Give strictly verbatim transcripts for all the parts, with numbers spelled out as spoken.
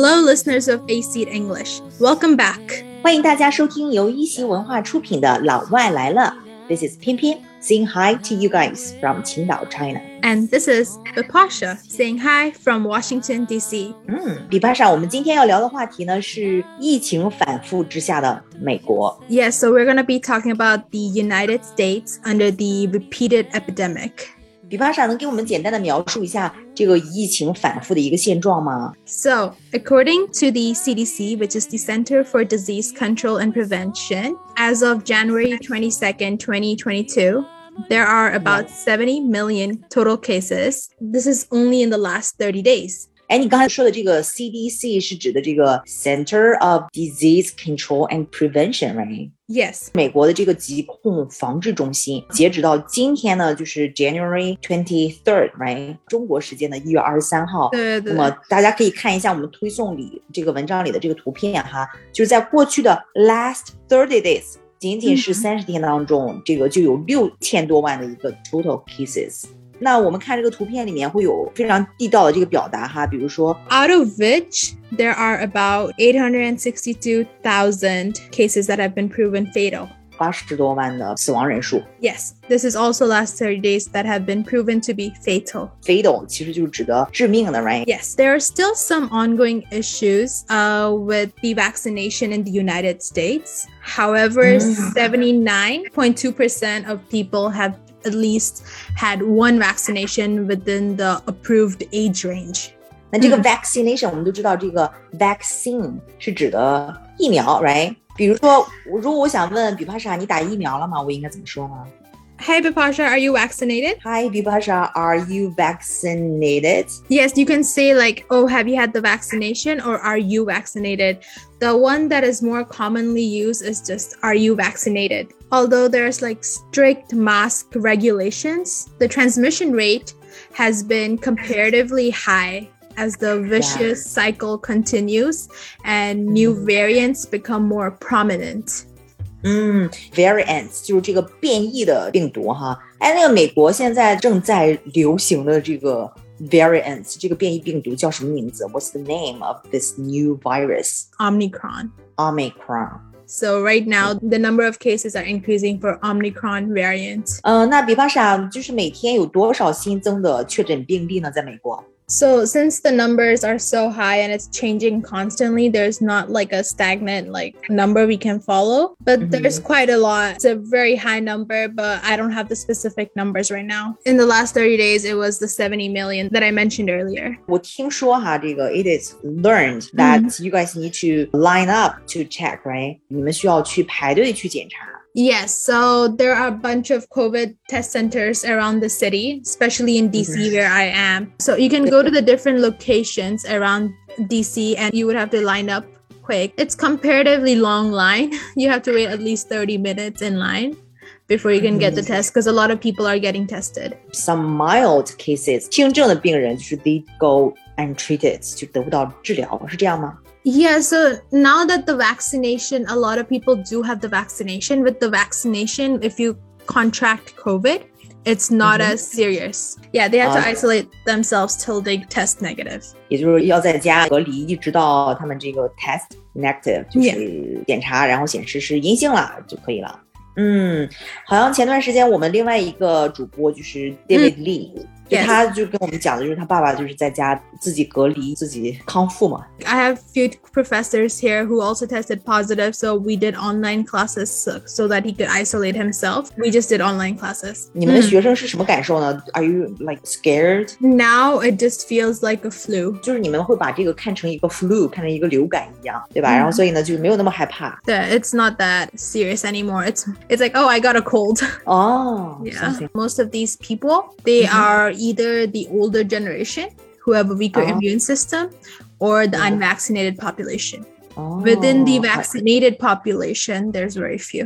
Hello, listeners of A C English. Welcome back. 欢迎大家收听由一席文化出品的《老外来了》。This is 偏偏 saying hi to you guys from 青岛 China. And this is Bipasha saying hi from Washington, D C. 嗯 Bipasha 我们今天要聊的话题呢是疫情反复之下的美国。 Yes, so we're going to be talking about the United States under the repeated epidemic. Bipasha 能给我们简单的描述一下这个疫情反复的一个现状吗？ So, according to the C D C, which is the Center for Disease Control and Prevention, as of January twenty-second, twenty twenty-two, there are about seventy million total cases. This is only in the last thirty days. 哎，你刚才说的这个 C D C 是指的这个 Center of Disease Control and Prevention, right? Yes. 美国的这个疾控防治中心，截止到今天呢，就是 January twenty-third, right? 中国时间的一月二十三号。 对对。 那么大家可以看一下我们推送里这个文章里的这个图片哈，就是在过去的 last thirty days， 仅仅是三十天当中，嗯、这个就有六千多万的一个 total cases。那我们看这个图片里面会有非常地道的这个表达哈，比如说 out of which there are about eight hundred sixty-two thousand cases that have been proven fatal. 八十多万的死亡人数。 Yes, this is also last thirty days that have been proven to be fatal. Fatal 其实就是指的致命的 right? Yes, there are still some ongoing issues uh, with the vaccination in the United States. However, mm. seventy-nine point two percent of people have at least had one vaccination within the approved age range. 那这个 vaccination、嗯、我们都知道这个 vaccine 是指的疫苗 right? 比如说如果我想问 Bipasha 你打疫苗了吗？我应该怎么说呢？ Hi Bipasha, are you vaccinated? Hi Bipasha, are you vaccinated? Yes, you can say like, oh, have you had the vaccination or are you vaccinated? The one that is more commonly used is just, are you vaccinated? Although there's like strict mask regulations, the transmission rate has been comparatively high as the vicious yeah. cycle continues and new mm. variants become more prominent. 嗯 variants 就是这个变异的病毒哈。哎，那个美国现在正在流行的这个 variants 这个变异病毒叫什么名字？ What's the name of this new virus? Omicron. Omicron. So right now, the number of cases are increasing for Omicron variant. 呃，那Bipasha就是每天有多少新增的确诊病例呢？在美国？ So since the numbers are so high and it's changing constantly, there's not like a stagnant like number we can follow, but mm-hmm. there's quite a lot. It's a very high number, but I don't have the specific numbers right now. In the last thirty days, it was the seventy million that I mentioned earlier. 我听说哈，这个 it is learned that、mm-hmm. you guys need to line up to check, right? 你们需要去排队去检查。 Yes, so there are a bunch of COVID test centers around the city, especially in D C where I am. So you can go to the different locations around D C and you would have to line up quick. It's comparatively long line. You have to wait at least thirty minutes in line before you can get the test because a lot of people are getting tested. Some mild cases, 轻症的病人就是 they go untreated 就得不到治疗，是这样吗？ Yeah, so now that the vaccination, a lot of people do have the vaccination. With the vaccination, if you contract COVID, it's not mm-hmm. as serious. Yeah, they have to uh, isolate themselves till they test negative. 也就是要在家隔离，一直到他们这个 test negative 就是检查， yeah. 然后显示是阴性了就可以了。嗯，好像前段时间我们另外一个主播就是 David、嗯、Lee。就他就跟我们讲的就是他爸爸就是在家自己隔离自己康复嘛。 I have few professors here who also tested positive, so we did online classes so, so that he could isolate himself. We just did online classes. 你们的学生是什么感受呢？ Are you like scared? Now it just feels like a flu. 就是你们会把这个看成一个 flu， 看成一个流感一样，对吧？ 嗯、然后所以呢就没有那么害怕。 对 It's not that serious anymore. It's it's like, oh, I got a cold. Oh, yeah. Something. Most of these people, they mm-hmm. are either the older generation who have a weaker oh. immune system or the oh. unvaccinated population. Oh. Within the vaccinated population, there's very few.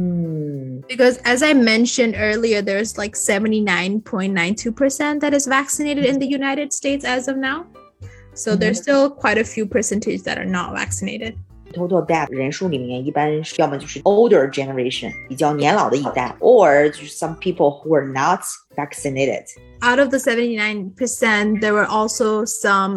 Mm. Because as I mentioned earlier, there's like seventy-nine point nine two percent that is vaccinated in the United States as of now. So mm-hmm. there's still quite a few percentage that are not vaccinated. Total death 人数里面一般是要么就是 older generation 比较年老的一代 or 就是 some people who are not vaccinated. Out of the seventy-nine percent, there were also some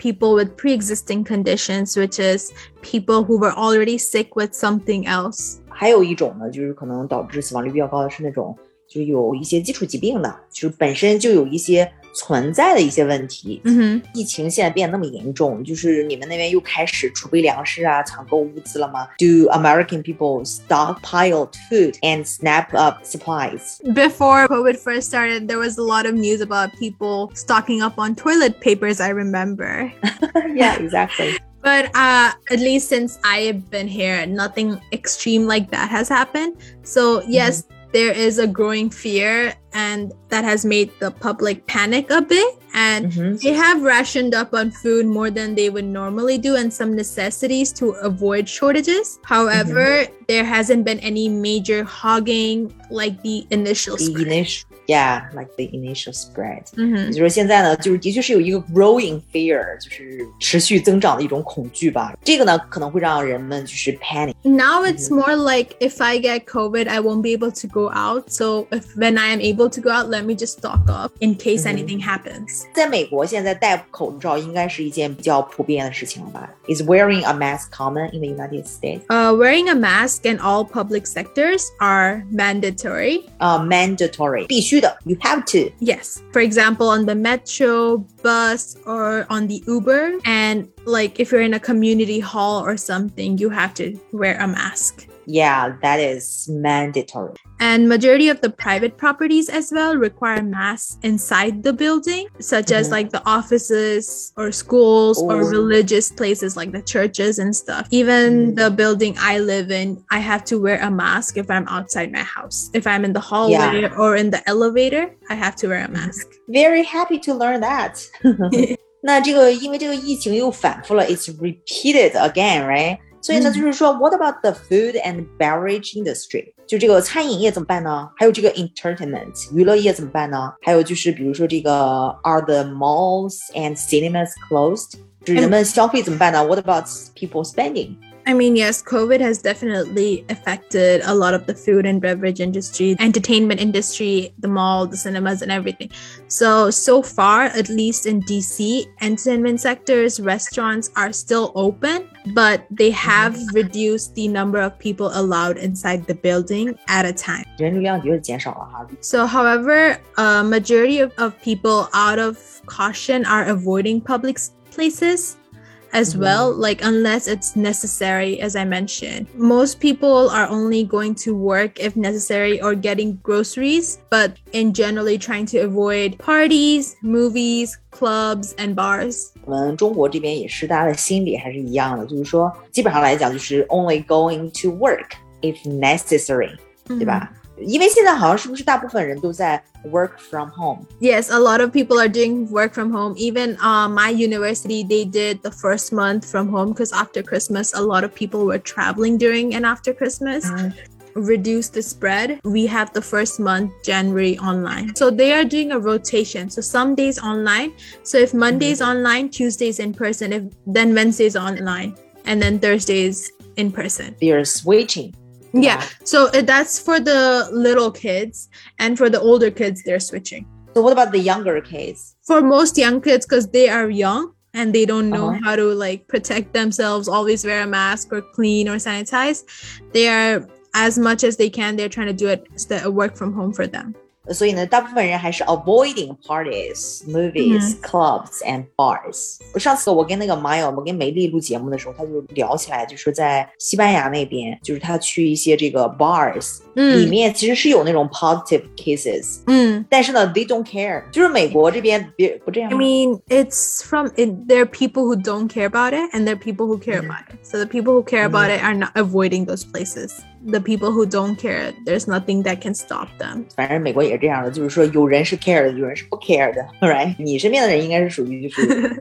people with pre-existing conditions, which is people who were already sick with something else. 还有一种呢，就是可能导致死亡率比较高的是那种就是有一些基础疾病的，就是本身就有一些存在的一些问题。 嗯哼， 疫情现在变得那么严重，就是你们那边又开始储备粮食啊，抢购物资了吗？ Do American people stockpile food and snap up supplies? Before COVID first started, there was a lot of news about people stocking up on toilet papers, I remember. Yeah, exactly. But uh, at least since I have been here, nothing extreme like that has happened. So yes, mm-hmm. there is a growing fear, and that has made the public panic a bit. And mm-hmm. they have rationed up on food more than they would normally do and some necessities to avoid shortages. However, mm-hmm. there hasn't been any major hogging like the initial the spread. Initial, yeah, like the initial spread. 嗯， 就是现在呢，就是的确是有一个 growing fear， 就是持续增长的一种恐惧吧。这个呢，可能会让人们就是 panic. Now it's more like if I get COVID, I won't be able to go out. So if when I am able to go out, let me just stock up in case anything happens. 在美国现在戴口罩应该是一件比较普遍的事情了吧？ Is wearing a mask common in the United States? Uh, wearing a mask in all public sectors are mandatory. Uh, mandatory. 必须的. You have to. Yes. For example, on the metro, bus, or on the Uber. And like if you're in a community hall or something, you have to wear a mask. Yeah, that is mandatory. And majority of the private properties as well require masks inside the building, such mm-hmm. as like the offices or schools Ooh. Or religious places like the churches and stuff. Even mm-hmm. the building I live in, I have to wear a mask if I'm outside my house. If I'm in the hallway yeah. or in the elevator, I have to wear a mask. Very happy to learn that. 那这个因为这个疫情又反复了 it's repeated again, right? 所以呢，就是说 what about the food and beverage industry? 就这个餐饮业怎么办呢？还有这个 entertainment 娱乐业怎么办呢？还有就是比如说这个 are the malls and cinemas closed? 就是人们消费怎么办呢？ What about people spending? I mean, yes, COVID has definitely affected a lot of the food and beverage industry, entertainment industry, the mall, the cinemas, and everything. So, so far, at least in D C, entertainment sectors, restaurants are still open, but they have reduced the number of people allowed inside the building at a time. 人流量的确减少了哈。 So, however, a majority of, of people out of caution are avoiding public places as well, like unless it's necessary, as I mentioned. Most people are only going to work if necessary or getting groceries, but in generally trying to avoid parties, movies, clubs, and bars. 我们中国这边也是，大家的心理还是一样的，就是说基本上来讲就是 only going to work if necessary, 对吧？因为现在好像是不是大部分人都在 work from home? Yes, a lot of people are doing work from home. Even uh, my university, they did the first month from home because after Christmas, a lot of people were traveling during and after Christmas. Mm-hmm. Reduce the spread. We have the first month, January, online. So they are doing a rotation. So some days online. So if Monday's mm-hmm. online, Tuesday's in person, if then Wednesday's online, and then Thursday's in person. They're switching. Yeah, so that's for the little kids, and for the older kids, they're switching. So what about the younger kids? For most young kids, because they are young and they don't know uh-huh. how to like protect themselves, always wear a mask or clean or sanitize, they are, as much as they can, they're trying to do it, work from home for them. 所以呢，大部分人还是 avoiding parties, movies, mm-hmm. clubs, and bars. 上次我跟那个 Maya， 我跟梅丽录节目的时候，他就聊起来，就是在西班牙那边，就是他去一些这个 bars，、嗯、里面其实是有那种 positive cases， 嗯，但是呢 ，they don't care， 就是美国这边别不这样。 I mean, it's from it, there are people who don't care about it, and there are people who care、mm-hmm. about it. So the people who care about、mm-hmm. it are not avoiding those places. The people who don't care, there's nothing that can stop them. 反正美国也是这样的，就是说有人是 care 的，有人是不 care 的 ，right？ 你身边的人应该是属于就是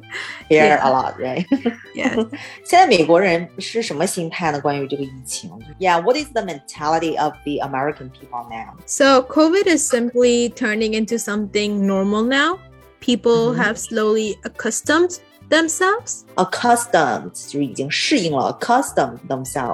care a lot, right? Yes. 现在美国人是什么心态呢？关于这个疫情 ？Yeah, what is the mentality of the American people now? So COVID is simply turning into something normal now. People、mm-hmm. have slowly accustomed themselves. Accustomed 就是已经适应了 accustomed themselves.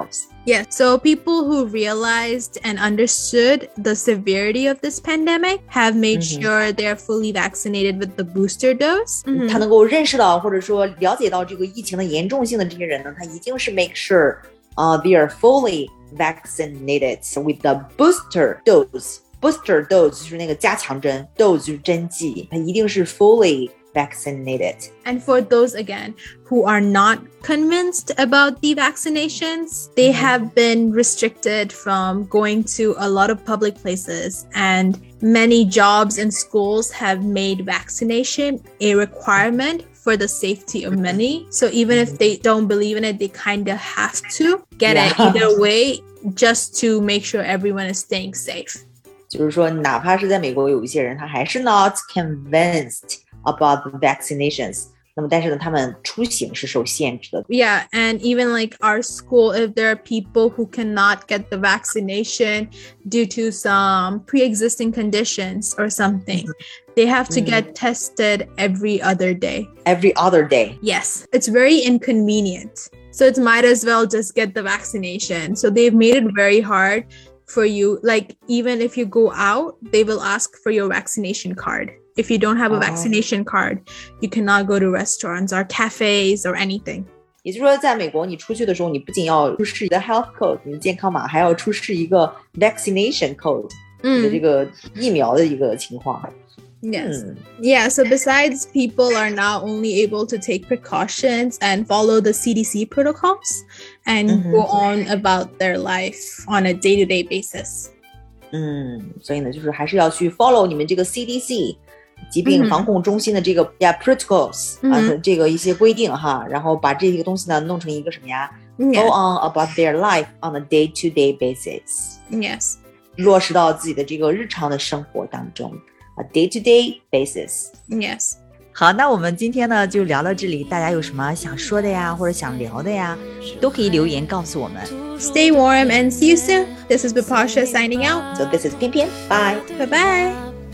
Yes, so people who realized and understood the severity of this pandemic have made Mhm. sure they're fully vaccinated with the booster dose. 他能够认识到或者说了解到这个疫情的严重性的这些人呢，他一定是 make sure 啊、uh, they are fully vaccinated with the booster dose。booster dose 就是那个加强针 ，dose 就是针剂，它一定是 fully vaccinated. And for those again who are not convinced about the vaccinations, they have been restricted from going to a lot of public places, and many jobs and schools have made vaccination a requirement for the safety of many. So even if they don't believe in it, they kind of have to get Yeah. it either way just to make sure everyone is staying safe. 就是说，哪怕是在美国有一些人，他还是 not convinced about the vaccinations. 那么，但是呢，他们出行是受限制的。 Yeah, and even like our school, if there are people who cannot get the vaccination due to some pre-existing conditions or something, they have to get tested every other day. Every other day. Yes, it's very inconvenient. So it might as well just get the vaccination. So they've made it very hard for you. Like, even if you go out, they will ask for your vaccination card. If you don't have a Oh. vaccination card, you cannot go to restaurants or cafes or anything. 也就是说，在美国，你出去的时候，你不仅要出示你的 health code， 你的健康码，还要出示一个 vaccination code， 你的这个疫苗的一个情况。 Yes. Yeah, so besides, people are now only able to take precautions and follow the C D C protocols and Mhm. go on about their life on a day-to-day basis. 嗯，所以呢，就是还是要去 follow 你们这个 C D C 疾病防控中心的这个、嗯、yeah, protocols、 嗯、 啊，这个一些规定哈，然后把这个东西呢弄成一个什么呀、 yeah. Go on about their life on a day-to-day basis. Yes. 落实到自己的这个日常的生活当中。A day-to-day basis. Yes. 好，那我们今天呢就聊到这里，大家有什么想说的呀，或者想聊的呀，都可以留言告诉我们。 Stay warm and see you soon. This is Bipasha signing out. So this is 偏偏 Bye. Bye bye.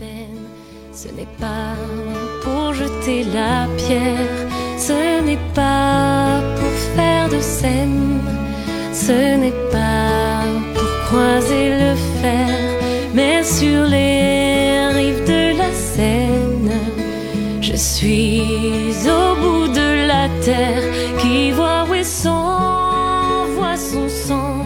Ce n'est pas pour jeter la pierre, ce n'est pas pour faire de scène, ce n'est pas pour croiser le fer, mais sur les rives de la Seine, je suis au bout de la terre qui voit où est son, voit son sang.